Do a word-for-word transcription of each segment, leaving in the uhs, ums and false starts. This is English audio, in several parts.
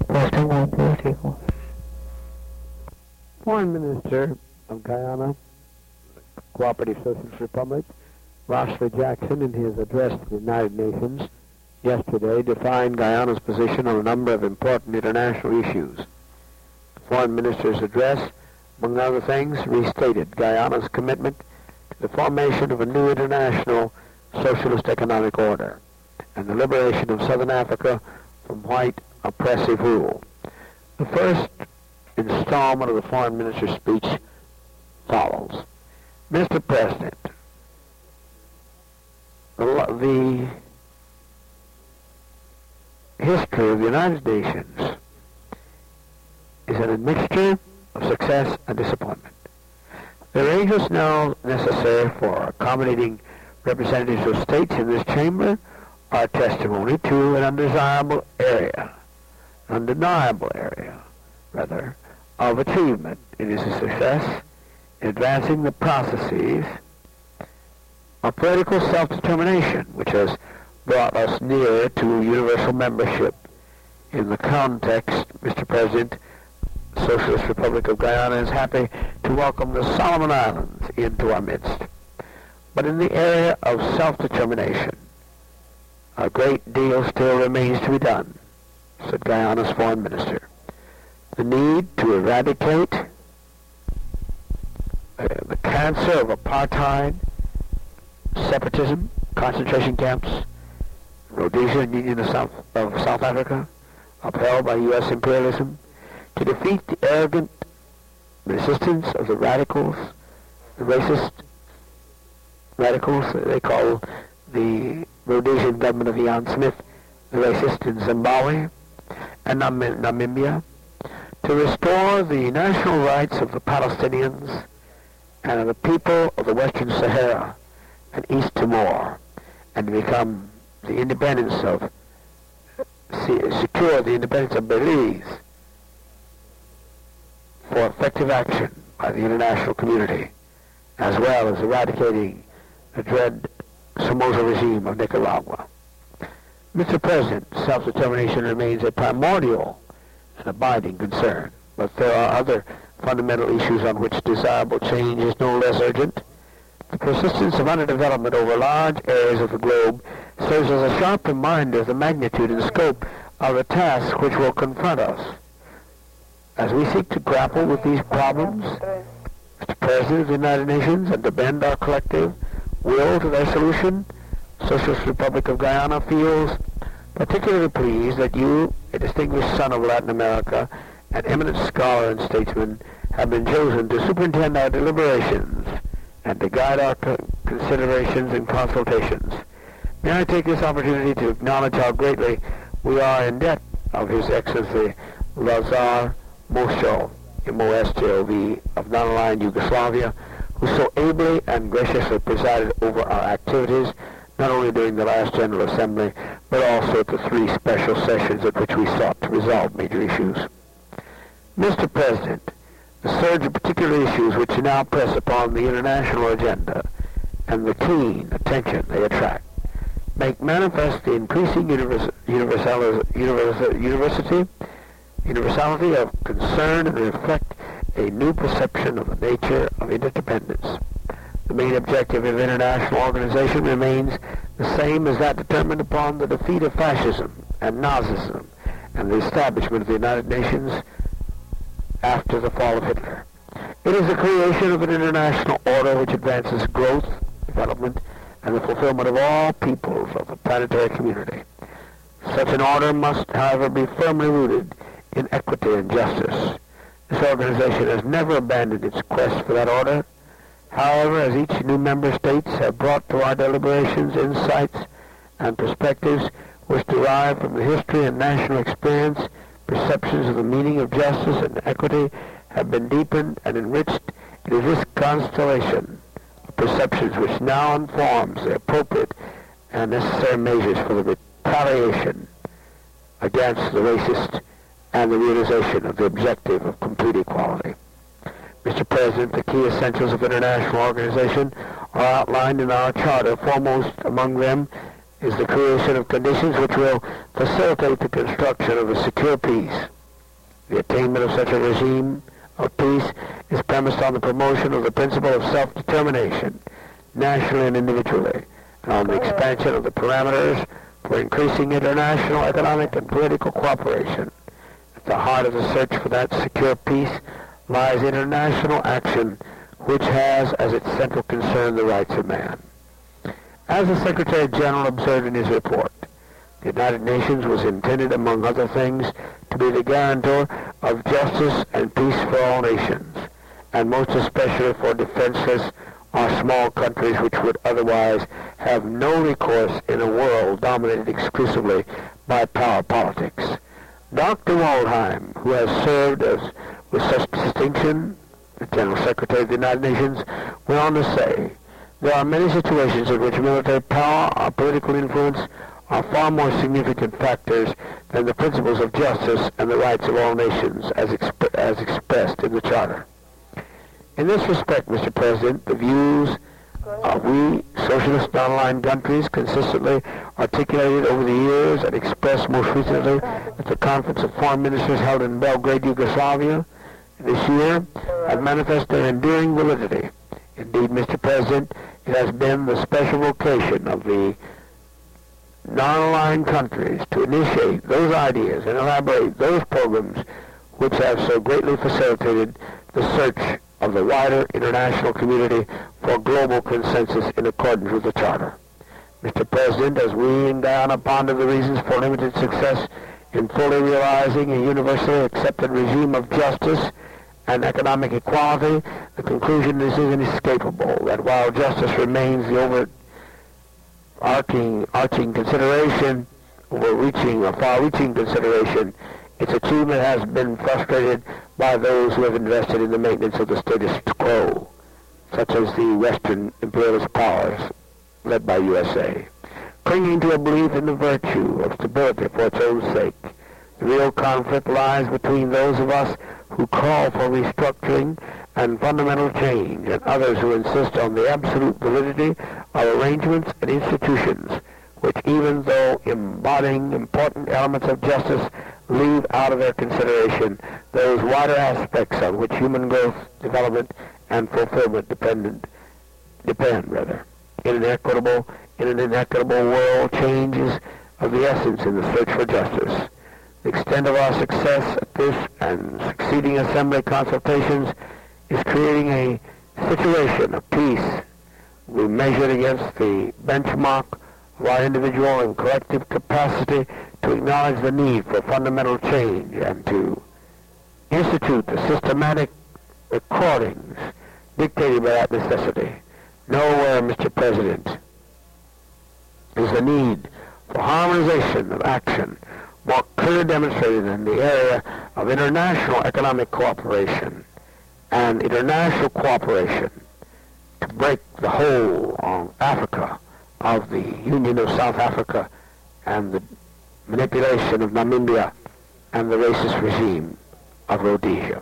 Question one, political. Foreign Minister of Guyana, Cooperative Socialist Republic, Rossley Jackson, in his address to the United Nations yesterday, defined Guyana's position on a number of important international issues. The Foreign Minister's address, among other things, restated Guyana's commitment to the formation of a new international socialist economic order and the liberation of Southern Africa from white oppressive rule. The first installment of the Foreign Minister's speech follows. Mister President, the history of the United Nations is an admixture of success and disappointment. The arrangements now necessary for accommodating representatives of states in this chamber are testimony to an undesirable area, undeniable area, rather, of achievement. It is a success in advancing the processes of political self-determination, which has brought us nearer to universal membership. In the context, Mister President, the Socialist Republic of Guyana is happy to welcome the Solomon Islands into our midst. But in the area of self-determination, a great deal still remains to be done, said Guyana's Foreign Minister. The need to eradicate uh, the cancer of apartheid, separatism, concentration camps, Rhodesian Union of South, of South Africa, upheld by U S imperialism, to defeat the arrogant resistance of the radicals, the racist radicals, they call the Rhodesian government of Ian Smith the racist in Zimbabwe and Nam- Namibia, to restore the national rights of the Palestinians and of the people of the Western Sahara and East Timor, and to become the independence of, secure the independence of Belize for effective action by the international community, as well as eradicating the dread Somoza regime of Nicaragua. Mister President, self-determination remains a primordial and abiding concern, but there are other fundamental issues on which desirable change is no less urgent. The persistence of underdevelopment over large areas of the globe serves as a sharp reminder of the magnitude and scope of the task which will confront us. As we seek to grapple with these problems, Mister President of the United Nations, and to bend our collective will to their solution, the Socialist Republic of Guyana feels particularly pleased that you, a distinguished son of Latin America, an eminent scholar and statesman, have been chosen to superintend our deliberations and to guide our considerations and consultations. May I take this opportunity to acknowledge how greatly we are in debt of His Excellency Lazar Mostov, M O S T O V, of non-aligned Yugoslavia, who so ably and graciously presided over our activities, not only during the last General Assembly, but also at the three special sessions at which we sought to resolve major issues. Mister President, the surge of particular issues which now press upon the international agenda and the keen attention they attract make manifest the increasing univers- universal- universal- university, universality of concern and reflect a new perception of the nature of interdependence. The main objective of international organization remains the same as that determined upon the defeat of fascism and Nazism and the establishment of the United Nations after the fall of Hitler. It is the creation of an international order which advances growth, development, and the fulfillment of all peoples of the planetary community. Such an order must, however, be firmly rooted in equity and justice. This organization has never abandoned its quest for that order. However, as each new member states have brought to our deliberations insights and perspectives which derive from the history and national experience, perceptions of the meaning of justice and equity have been deepened and enriched. It is this constellation of perceptions which now informs the appropriate and necessary measures for the retaliation against the racist and the realization of the objective of complete equality. Mister President, the key essentials of international organization are outlined in our charter. Foremost among them is the creation of conditions which will facilitate the construction of a secure peace The attainment of such a regime of peace is premised on the promotion of the principle of self-determination, nationally and individually, and on the expansion of the parameters for increasing international economic and political cooperation. At the heart of the search for that secure peace lies international action, which has as its central concern the rights of man. As the Secretary General observed in his report, the United Nations was intended, among other things, to be the guarantor of justice and peace for all nations, and most especially for defenseless or small countries which would otherwise have no recourse in a world dominated exclusively by power politics. Doctor Waldheim, who has served as with such distinction as General Secretary of the United Nations, went on to say, there are many situations in which military power or political influence are far more significant factors than the principles of justice and the rights of all nations as, exp- as expressed in the Charter. In this respect, Mister President, the views of we socialist non-aligned countries consistently articulated over the years and expressed most recently at the Conference of Foreign Ministers held in Belgrade, Yugoslavia this year have manifested their enduring validity. Indeed, Mister President, it has been the special vocation of the non-aligned countries to initiate those ideas and elaborate those programs which have so greatly facilitated the search of the wider international community for global consensus in accordance with the Charter. Mister President, as we in Guyana ponder the reasons for limited success in fully realizing a universally accepted regime of justice and economic equality, the conclusion is inescapable that while justice remains the overarching arching consideration, overreaching or far-reaching consideration, its achievement has been frustrated by those who have invested in the maintenance of the status quo, such as the Western imperialist powers led by U S A, clinging to a belief in the virtue of stability for its own sake. The real conflict lies between those of us who call for restructuring and fundamental change, and others who insist on the absolute validity of arrangements and institutions which, even though embodying important elements of justice, leave out of their consideration those wider aspects on which human growth, development, and fulfillment dependent, depend. Rather, in an equitable, in an inequitable world, change is of the essence in the search for justice. The extent of our success at this and succeeding assembly consultations is creating a situation of peace. We measured against the benchmark of our individual and collective capacity to acknowledge the need for fundamental change and to institute the systematic recordings dictated by that necessity. Nowhere, Mister President, is the need for harmonization of action more clearly demonstrated in the area of international economic cooperation and international cooperation to break the hold on Africa of the Union of South Africa and the manipulation of Namibia and the racist regime of Rhodesia.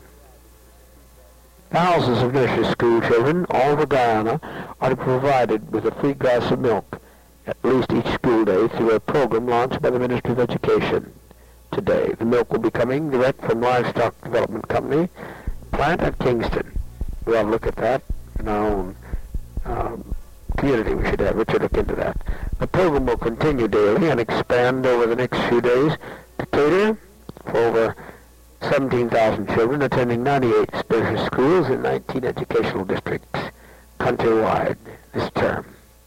Thousands of nursery school children all over Guyana are to be provided with a free glass of milk at least each school day through a program launched by the Ministry of Education today. The milk will be coming direct from Livestock Development Company plant at Kingston. We'll have a look at that in our own um, community. We should have Richard look into that. The program will continue daily and expand over the next few days to cater for over seventeen thousand children attending ninety-eight special schools in nineteen educational districts countrywide this term.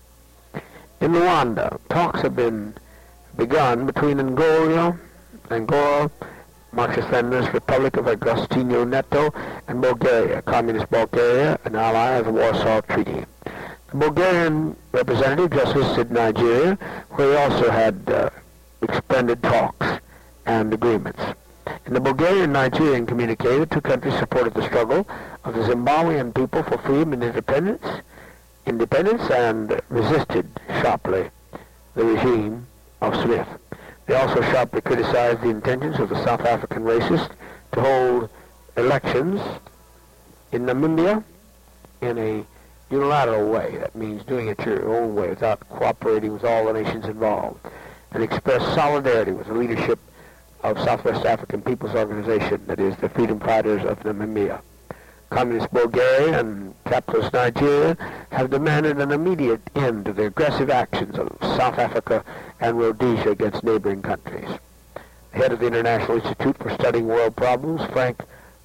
In Rwanda, talks have been begun between Angola, Angola, Marxist-Leninist Republic of Agostinho Neto, and Bulgaria, Communist Bulgaria, an ally of the Warsaw Treaty. The Bulgarian representative just visited Nigeria, where he also had uh, expanded talks and agreements. In the Bulgarian-Nigerian communique, the two countries supported the struggle of the Zimbabwean people for freedom and independence, independence and resisted sharply the regime of Smith. They also sharply criticized the intentions of the South African racists to hold elections in Namibia in a unilateral way. That means doing it your own way without cooperating with all the nations involved, and expressed solidarity with the leadership of Southwest African People's Organization, that is, the Freedom Fighters of Namibia. Communist Bulgaria and capitalist Nigeria have demanded an immediate end to the aggressive actions of South Africa and Rhodesia against neighboring countries. The head of the International Institute for Studying World Problems, Frank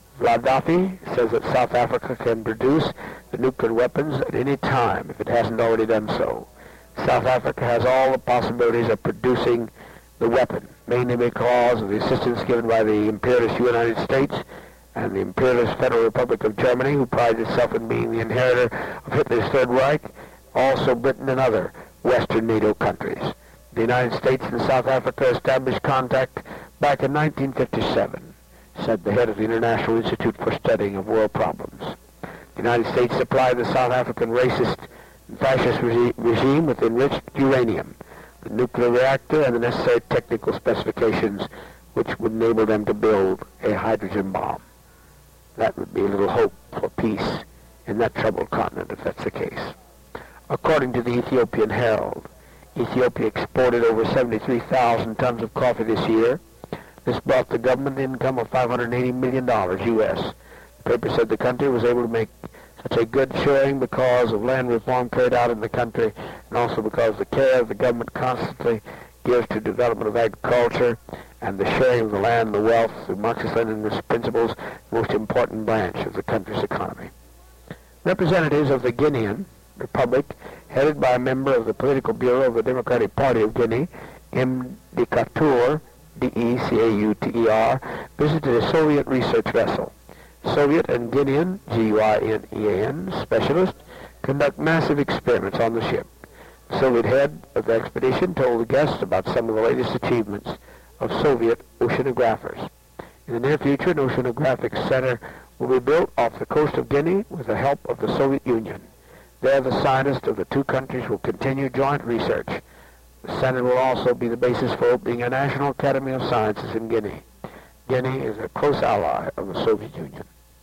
Vladafi, says that South Africa can produce the nuclear weapons at any time if it hasn't already done so. South Africa has all the possibilities of producing the weapon, mainly because of the assistance given by the imperialist United States and the imperialist Federal Republic of Germany, who prides itself in being the inheritor of Hitler's Third Reich, also Britain and other Western NATO countries. The United States and South Africa established contact back in nineteen fifty-seven, said the head of the International Institute for Studying of World Problems. The United States supplied the South African racist and fascist regi- regime with enriched uranium, the nuclear reactor, and the necessary technical specifications which would enable them to build a hydrogen bomb. That would be a little hope for peace in that troubled continent if that's the case. According to the Ethiopian Herald, Ethiopia exported over seventy-three thousand tons of coffee this year. This brought the government an income of five hundred eighty million dollars U S. The paper said the country was able to make such a good showing because of land reform carried out in the country, and also because the care the government constantly gives to development of agriculture and the sharing of the land and the wealth through Marxist-Leninist principles, the most important branch of the country's economy. Representatives of the Guinean Republic, headed by a member of the political bureau of the Democratic Party of Guinea, M. Decatur, D E C A U T E R, visited a Soviet research vessel. Soviet and Guinean, G U I N E A N, specialists conduct massive experiments on the ship. The Soviet head of the expedition told the guests about some of the latest achievements of Soviet oceanographers. In the near future, an oceanographic center will be built off the coast of Guinea with the help of the Soviet Union. There, the scientists of the two countries will continue joint research. The center will also be the basis for opening a National Academy of Sciences in Guinea. Guinea is a close ally of the Soviet Union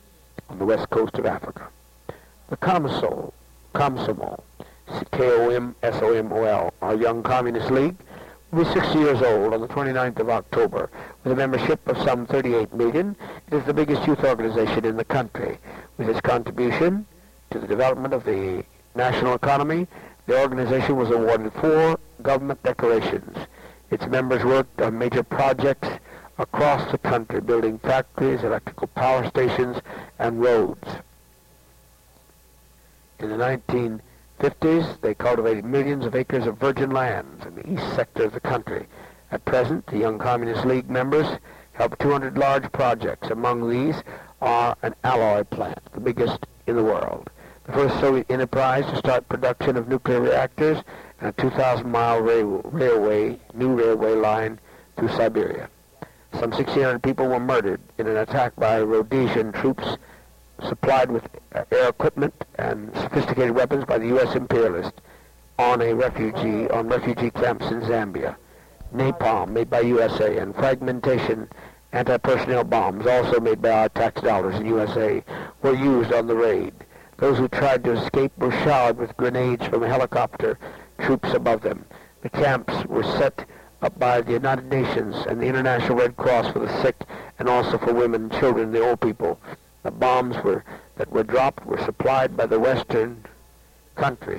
on the west coast of Africa. The Komsomol, Komsomol, K O M S O M O L, our Young Communist League, will be sixty years old on the twenty-ninth of October. With a membership of some thirty-eight million, it is the biggest youth organization in the country. With its contribution to the development of the national economy, the organization was awarded four government decorations. Its members worked on major projects across the country, building factories, electrical power stations, and roads. In the nineteen fifties, they cultivated millions of acres of virgin lands in the east sector of the country. At present, the Young Communist League members help two hundred large projects. Among these are an alloy plant, the biggest in the world, the first Soviet enterprise to start production of nuclear reactors, and a two thousand mile rail- railway, new railway line through Siberia. Some sixteen hundred people were murdered in an attack by Rhodesian troops supplied with air equipment and sophisticated weapons by the U S imperialists on a refugee on refugee camps in Zambia. Napalm made by U S A and fragmentation anti-personnel bombs, also made by our tax dollars in U S A, were used on the raid. Those who tried to escape were showered with grenades from a helicopter troops above them. The camps were set up by the United Nations and the International Red Cross for the sick and also for women, children, and the old people. The bombs were, that were dropped were supplied by the Western countries,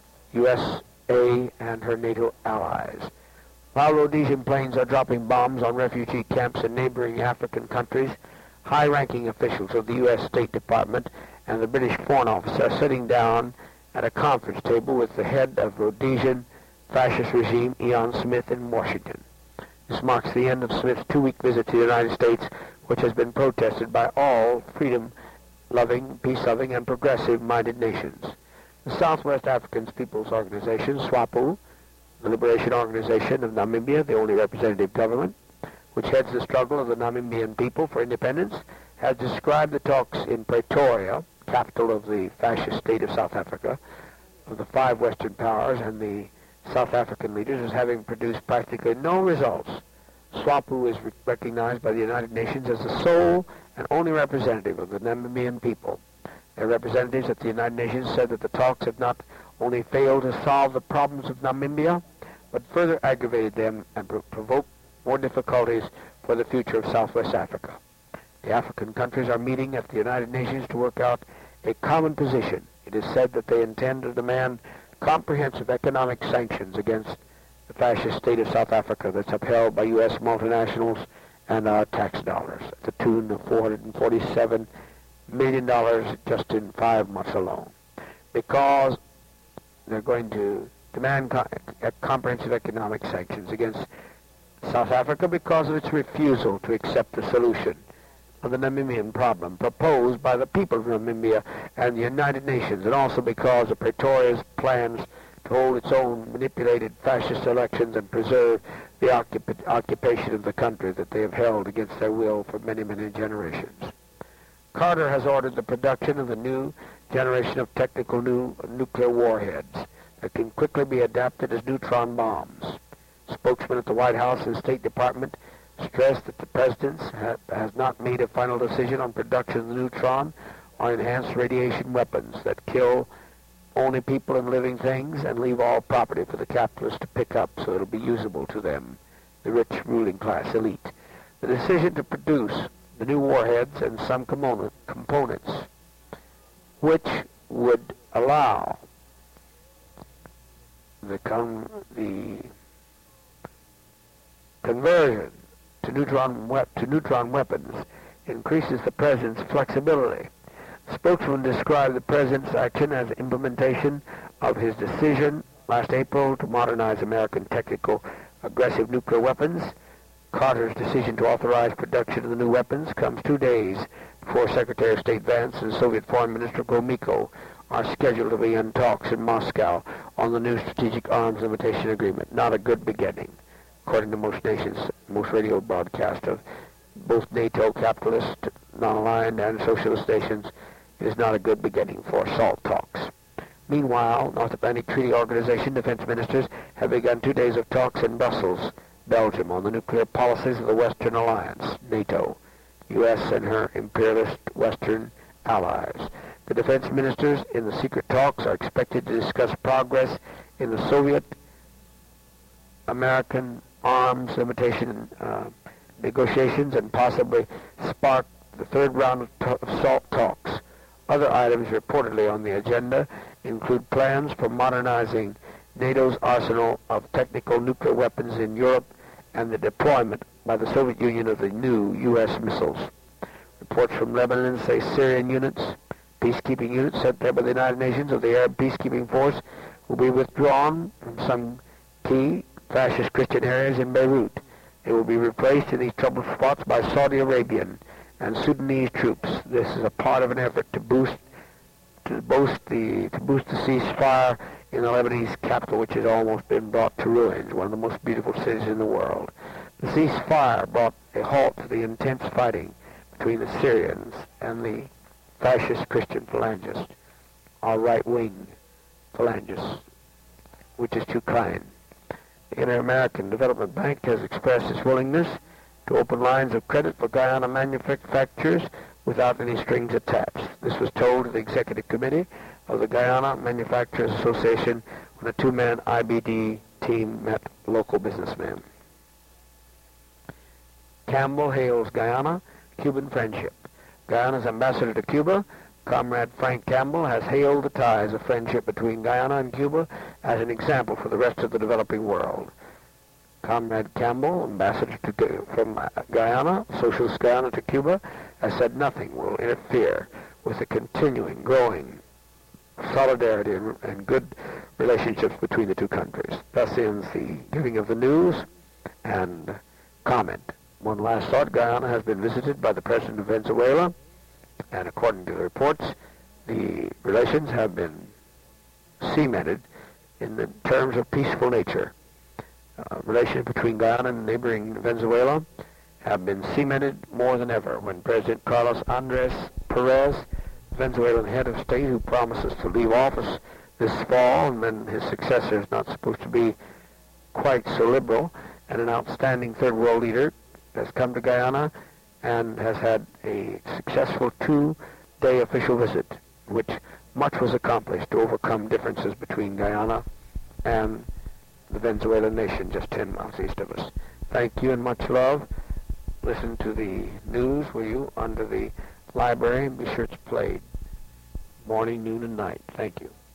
U S A and her NATO allies. While Rhodesian planes are dropping bombs on refugee camps in neighboring African countries, high-ranking officials of the U S State Department and the British Foreign Office are sitting down at a conference table with the head of Rhodesian fascist regime, Ian Smith, in Washington. This marks the end of Smith's two-week visit to the United States, which has been protested by all freedom-loving, peace-loving, and progressive-minded nations. The Southwest African People's Organization, SWAPO, the Liberation Organization of Namibia, the only representative government, which heads the struggle of the Namibian people for independence, has described the talks in Pretoria, capital of the fascist state of South Africa, of the five Western powers and the South African leaders as having produced practically no results. SWAPO is re- recognized by the United Nations as the sole and only representative of the Namibian people. Their representatives at the United Nations said that the talks have not only failed to solve the problems of Namibia, but further aggravated them and pro- provoked more difficulties for the future of Southwest Africa. The African countries are meeting at the United Nations to work out a common position. It is said that they intend to demand comprehensive economic sanctions against the fascist state of South Africa that's upheld by U S multinationals and our tax dollars at the tune of four hundred forty-seven million dollars just in five months alone, because they're going to demand co- comprehensive economic sanctions against South Africa because of its refusal to accept the solution of the Namibian problem proposed by the people of Namibia and the United Nations, and also because of Pretoria's plans to hold its own manipulated fascist elections and preserve the occup- occupation of the country that they have held against their will for many, many generations. Carter has ordered the production of the new generation of technical new nuclear warheads that can quickly be adapted as neutron bombs. Spokesman at the White House and State Department stressed that the President ha- has not made a final decision on production of the neutron or enhanced radiation weapons that kill only people and living things and leave all property for the capitalists to pick up so it'll be usable to them, the rich ruling class elite. The decision to produce the new warheads and some component, components which would allow the, con- the conversion to neutron, we- to neutron weapons increases the President's flexibility. The spokesman described the President's action as implementation of his decision last April to modernize American technical aggressive nuclear weapons. Carter's decision to authorize production of the new weapons comes two days before Secretary of State Vance and Soviet Foreign Minister Gromyko are scheduled to begin talks in Moscow on the new Strategic Arms Limitation Agreement. Not a good beginning, according to most nations, most radio broadcasts of both NATO, capitalist, non-aligned, and socialist nations. It is not a good beginning for SALT talks. Meanwhile, North Atlantic Treaty Organization defense ministers have begun two days of talks in Brussels, Belgium, on the nuclear policies of the Western Alliance, NATO, U S and her imperialist Western allies. The defense ministers in the secret talks are expected to discuss progress in the Soviet-American arms limitation uh, negotiations and possibly spark the third round of, t- of SALT talks. Other items reportedly on the agenda include plans for modernizing NATO's arsenal of technical nuclear weapons in Europe and the deployment by the Soviet Union of the new U S missiles. Reports from Lebanon say Syrian units, peacekeeping units sent there by the United Nations of the Arab Peacekeeping Force, will be withdrawn from some key fascist Christian areas in Beirut. They will be replaced in these troubled spots by Saudi Arabian and Sudanese troops. This is a part of an effort to boost to boost the to boost the ceasefire in the Lebanese capital, which has almost been brought to ruins, one of the most beautiful cities in the world. The ceasefire brought a halt to the intense fighting between the Syrians and the fascist Christian phalangists, our right-wing phalangists, which is too kind. The Inter-American Development Bank has expressed its willingness to open lines of credit for Guyana manufacturers without any strings attached. This was told to the Executive Committee of the Guyana Manufacturers Association when a two-man I B D team met local businessmen. Campbell hails Guyana, Cuban friendship. Guyana's ambassador to Cuba, Comrade Frank Campbell, has hailed the ties of friendship between Guyana and Cuba as an example for the rest of the developing world. Comrade Campbell, ambassador to, from Guyana, Socialist Guyana to Cuba, has said nothing will interfere with the continuing, growing solidarity and, and good relationships between the two countries. Thus ends the giving of the news and comment. One last thought: Guyana has been visited by the President of Venezuela, and according to the reports, the relations have been cemented in the terms of peaceful nature. Uh, relations between Guyana and neighboring Venezuela have been cemented more than ever when President Carlos Andres Perez, Venezuelan head of state, who promises to leave office this fall, and then his successor is not supposed to be quite so liberal, and an outstanding third world leader, has come to Guyana and has had a successful two-day official visit, in which much was accomplished to overcome differences between Guyana and the Venezuelan nation just ten miles east of us. Thank you and much love. listen to the news, will you, under the library, and be sure it's played morning, noon, and night. Thank you.